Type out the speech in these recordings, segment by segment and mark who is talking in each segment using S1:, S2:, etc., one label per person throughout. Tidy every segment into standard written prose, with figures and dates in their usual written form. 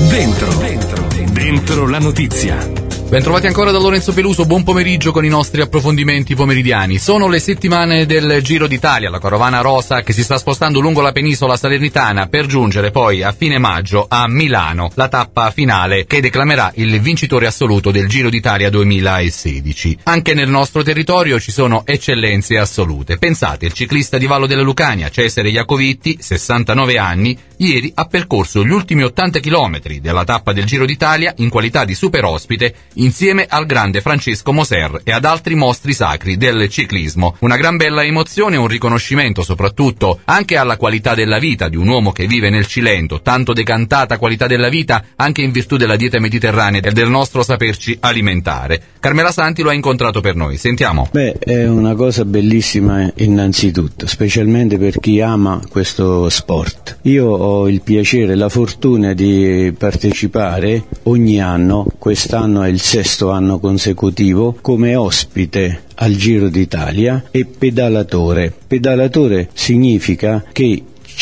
S1: Dentro la notizia.
S2: Bentrovati ancora da Lorenzo Peluso, buon pomeriggio con i nostri approfondimenti pomeridiani. Sono le settimane del Giro d'Italia, la carovana rosa che si sta spostando lungo la penisola salernitana per giungere poi a fine maggio a Milano, la tappa finale che declamerà il vincitore assoluto del Giro d'Italia 2016. Anche nel nostro territorio ci sono eccellenze assolute. Pensate, il ciclista di Vallo della Lucania, Cesare Iacovitti, 69 anni, ieri ha percorso gli ultimi 80 chilometri della tappa del Giro d'Italia in qualità di super ospite insieme al grande Francesco Moser e ad altri mostri sacri del ciclismo. Una gran bella emozione e un riconoscimento soprattutto anche alla qualità della vita di un uomo che vive nel Cilento, tanto decantata qualità della vita anche in virtù della dieta mediterranea e del nostro saperci alimentare. Carmela Santi lo ha incontrato per noi, sentiamo.
S3: È una cosa bellissima innanzitutto, specialmente per chi ama questo sport. Io ho il piacere e la fortuna di partecipare ogni anno, quest'anno è il 6º anno consecutivo, come ospite al Giro d'Italia e pedalatore. Pedalatore significa che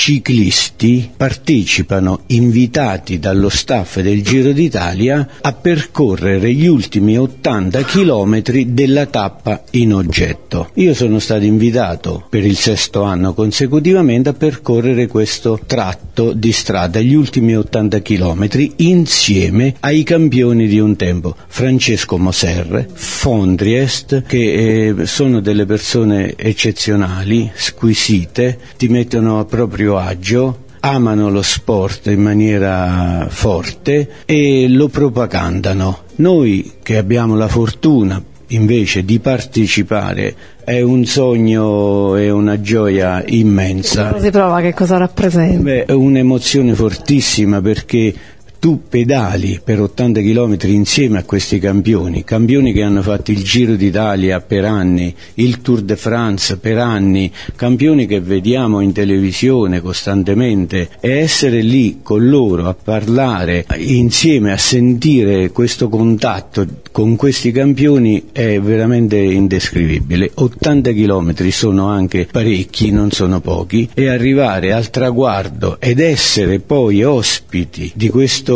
S3: ciclisti partecipano, invitati dallo staff del Giro d'Italia, a percorrere gli ultimi 80 chilometri della tappa in oggetto. Io sono stato invitato per il 6º anno consecutivamente a percorrere questo tratto di strada, gli ultimi 80 chilometri, insieme ai campioni di un tempo, Francesco Moser, Fondriest, che sono delle persone eccezionali, squisite, ti mettono a proprio agio, amano lo sport in maniera forte e lo propagandano. Noi che abbiamo la fortuna invece di partecipare è un sogno e una gioia immensa.
S4: Cosa si prova, che cosa rappresenta?
S3: È un'emozione fortissima perché tu pedali per 80 chilometri insieme a questi campioni che hanno fatto il Giro d'Italia per anni, il Tour de France per anni, campioni che vediamo in televisione costantemente, e essere lì con loro a parlare insieme, a sentire questo contatto con questi campioni è veramente indescrivibile. 80 chilometri sono anche parecchi, non sono pochi, e arrivare al traguardo ed essere poi ospiti di questo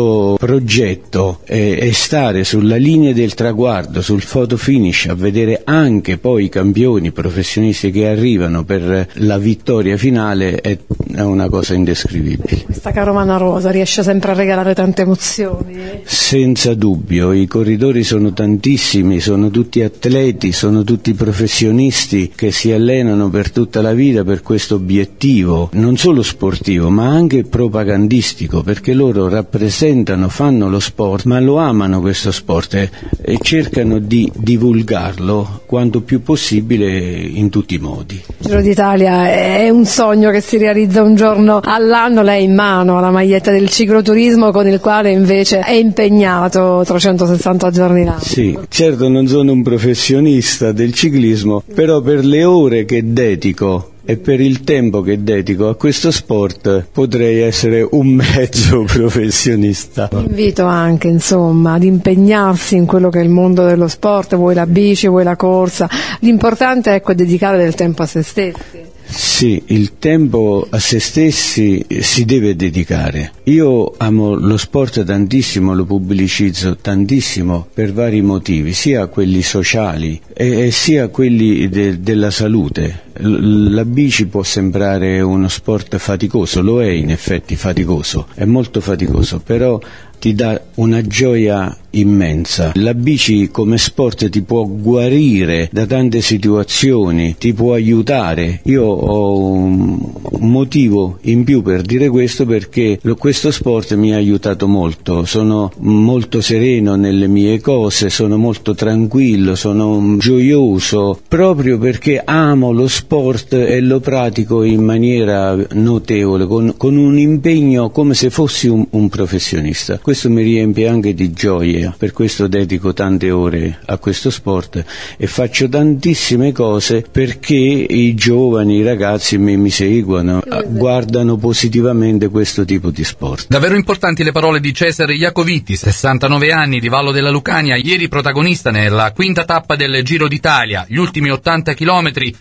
S3: progetto e stare sulla linea del traguardo, sul photo finish, a vedere anche poi i campioni professionisti che arrivano per la vittoria finale è una cosa indescrivibile.
S4: Questa carovana rosa riesce sempre a regalare tante emozioni.
S3: Senza dubbio, i corridori sono tantissimi, sono tutti atleti, sono tutti professionisti che si allenano per tutta la vita per questo obiettivo, non solo sportivo ma anche propagandistico, perché loro rappresentano, fanno lo sport, ma lo amano questo sport e cercano di divulgarlo quanto più possibile in tutti i modi.
S4: Il Giro d'Italia è un sogno che si realizza un giorno all'anno. Lei in mano ha la maglietta del cicloturismo con il quale invece è impegnato 360 giorni l'anno.
S3: Sì, certo non sono un professionista del ciclismo, però per le ore che dedico e per il tempo che dedico a questo sport potrei essere un mezzo professionista.
S4: Invito anche insomma ad impegnarsi in quello che è il mondo dello sport, vuoi la bici, vuoi la corsa, l'importante è dedicare del tempo a se stessi.
S3: Sì, il tempo a se stessi si deve dedicare. Io amo lo sport tantissimo, lo pubblicizzo tantissimo per vari motivi, sia quelli sociali e sia quelli della salute. La bici può sembrare uno sport faticoso, lo è in effetti faticoso, è molto faticoso, però ti dà una gioia immensa. La bici come sport ti può guarire da tante situazioni, ti può aiutare. Io ho un motivo in più per dire questo, perché questo sport mi ha aiutato molto, sono molto sereno nelle mie cose, sono molto tranquillo, sono gioioso, proprio perché amo lo sport e lo pratico in maniera notevole, con un impegno come se fossi un professionista. Questo mi riempie anche di gioia, per questo dedico tante ore a questo sport e faccio tantissime cose perché i giovani, i ragazzi mi seguono, guardano positivamente questo tipo di sport.
S2: Davvero importanti le parole di Cesare Iacovitti, 69 anni, di Vallo della Lucania, ieri protagonista nella quinta tappa del Giro d'Italia, gli ultimi 80 chilometri corsi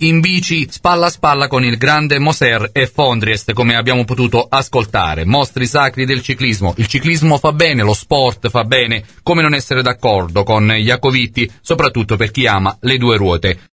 S2: in bici spalla a spalla con il grande Moser e Fondriest, come abbiamo potuto ascoltare. Mostri sacri del ciclismo. Il ciclismo fa bene, lo sport fa bene, come non essere d'accordo con Iacovitti, soprattutto per chi ama le due ruote.